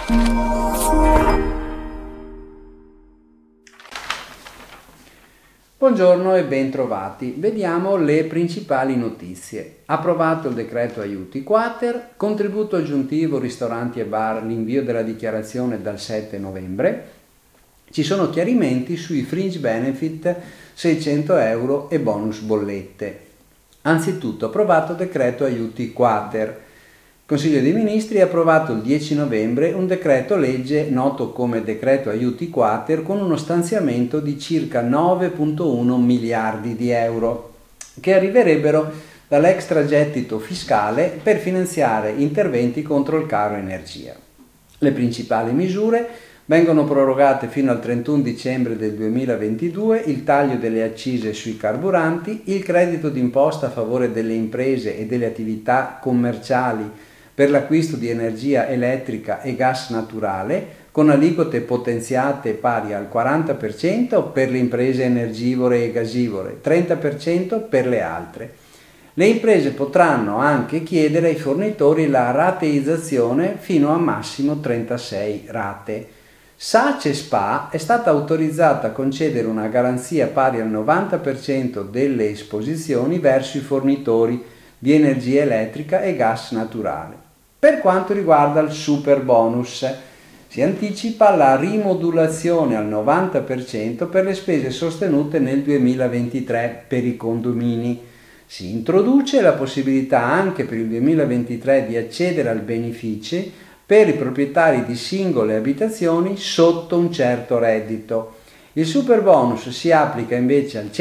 Buongiorno e ben trovati. Vediamo le principali notizie. Approvato il decreto aiuti quater, contributo aggiuntivo ristoranti e bar, l'invio della dichiarazione dal 7 novembre. Ci sono chiarimenti sui fringe benefit 600 euro e bonus bollette. Anzitutto approvato decreto aiuti quater. Consiglio dei Ministri ha approvato il 10 novembre un decreto legge noto come decreto aiuti quater con uno stanziamento di circa 9,1 miliardi di euro che arriverebbero dall'extragettito fiscale per finanziare interventi contro il caro energia. Le principali misure vengono prorogate fino al 31 dicembre del 2022 il taglio delle accise sui carburanti, il credito d'imposta a favore delle imprese e delle attività commerciali per l'acquisto di energia elettrica e gas naturale, con aliquote potenziate pari al 40% per le imprese energivore e gasivore, 30% per le altre. Le imprese potranno anche chiedere ai fornitori la rateizzazione fino a massimo 36 rate. SACE SPA è stata autorizzata a concedere una garanzia pari al 90% delle esposizioni verso i fornitori di energia elettrica e gas naturale. Per quanto riguarda il super bonus, si anticipa la rimodulazione al 90% per le spese sostenute nel 2023 per i condomini. Si introduce la possibilità anche per il 2023 di accedere al beneficio per i proprietari di singole abitazioni sotto un certo reddito. Il super bonus si applica invece al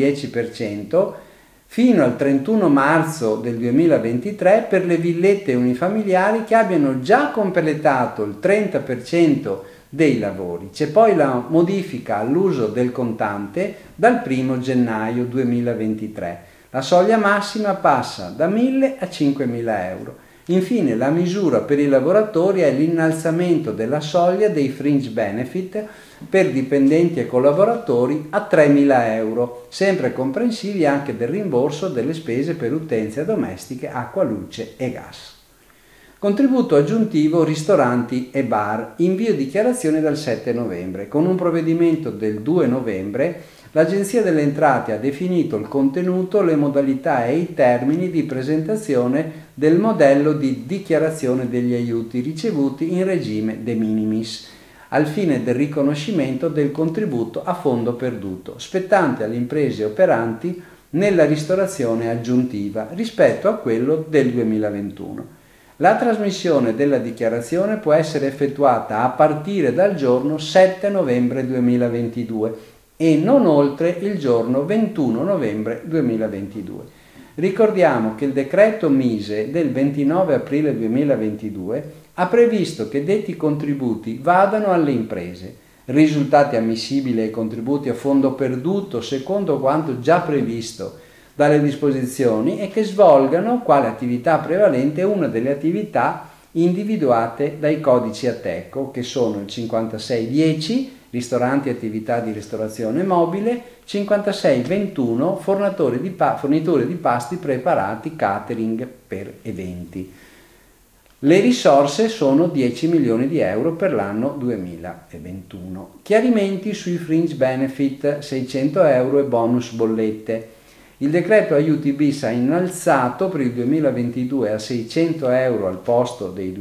110% fino al 31 marzo del 2023 per le villette unifamiliari che abbiano già completato il 30% dei lavori. C'è poi la modifica all'uso del contante dal 1 gennaio 2023. La soglia massima passa da 1.000 a 5.000 euro. Infine, la misura per i lavoratori è l'innalzamento della soglia dei fringe benefit per dipendenti e collaboratori a 3.000 euro, sempre comprensivi anche del rimborso delle spese per utenze domestiche, acqua, luce e gas. Contributo aggiuntivo ristoranti e bar, invio dichiarazione dal 7 novembre. Con un provvedimento del 2 novembre l'Agenzia delle Entrate ha definito il contenuto, le modalità e i termini di presentazione del modello di dichiarazione degli aiuti ricevuti in regime de minimis, al fine del riconoscimento del contributo a fondo perduto, spettante alle imprese operanti nella ristorazione aggiuntiva rispetto a quello del 2021. La trasmissione della dichiarazione può essere effettuata a partire dal giorno 7 novembre 2022 e non oltre il giorno 21 novembre 2022. Ricordiamo che il decreto Mise del 29 aprile 2022 ha previsto che detti contributi vadano alle imprese, risultati ammissibili ai contributi a fondo perduto secondo quanto già previsto dalle disposizioni e che svolgano quale attività prevalente una delle attività individuate dai codici Ateco, che sono il 5610 ristoranti e attività di ristorazione mobile, 5621 fornitori di pasti preparati catering per eventi. Le risorse sono 10 milioni di euro per l'anno 2021. Chiarimenti sui fringe benefit 600 euro e bonus bollette. Il decreto aiuti bis ha innalzato per il 2022 a 600 euro al posto dei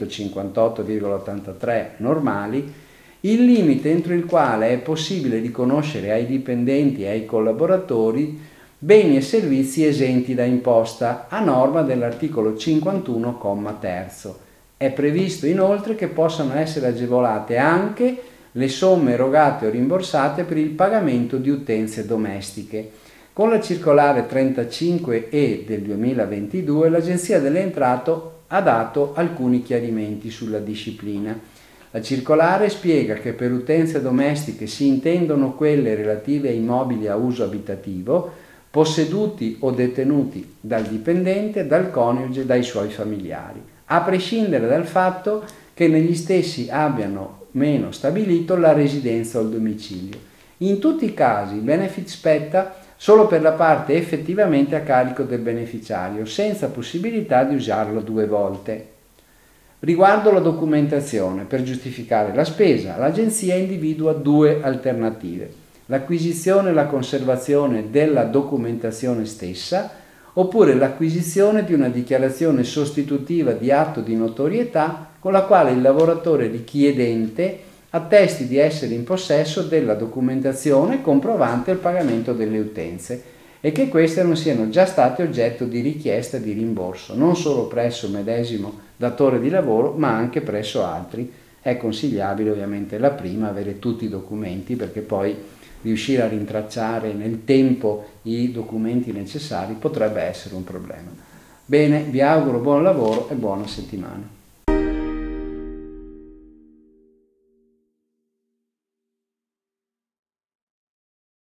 258,83 normali il limite entro il quale è possibile riconoscere ai dipendenti e ai collaboratori beni e servizi esenti da imposta a norma dell'articolo 51, comma 3. È previsto inoltre che possano essere agevolate anche le somme erogate o rimborsate per il pagamento di utenze domestiche. Con la circolare 35E del 2022 l'Agenzia delle Entrate ha dato alcuni chiarimenti sulla disciplina. La circolare spiega che per utenze domestiche si intendono quelle relative ai mobili a uso abitativo, posseduti o detenuti dal dipendente, dal coniuge e dai suoi familiari, a prescindere dal fatto che negli stessi abbiano meno stabilito la residenza o il domicilio. In tutti i casi il benefit spetta solo per la parte effettivamente a carico del beneficiario, senza possibilità di usarlo 2 volte. Riguardo la documentazione, per giustificare la spesa, l'Agenzia individua due alternative: l'acquisizione e la conservazione della documentazione stessa, oppure l'acquisizione di una dichiarazione sostitutiva di atto di notorietà con la quale il lavoratore richiedente attesti di essere in possesso della documentazione comprovante il pagamento delle utenze e che queste non siano già state oggetto di richiesta di rimborso, non solo presso il medesimo datore di lavoro, ma anche presso altri. È consigliabile ovviamente la prima, avere tutti i documenti, perché poi riuscire a rintracciare nel tempo i documenti necessari potrebbe essere un problema. Bene, vi auguro buon lavoro e buona settimana.